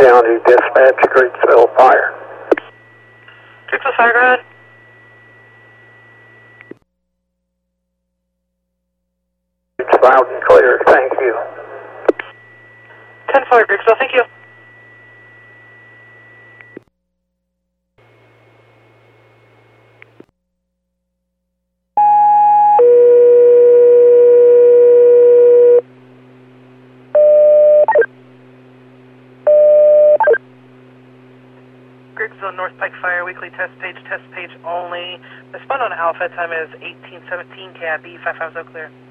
down to dispatch Creeksville Fire. Creeksville Fire, go ahead. It's loud and clear, thank you. 10-4, Creeksville, thank you. Creeksville North Pike Fire, weekly test page only. Respond on Alpha, time is 1817, cab B550 clear.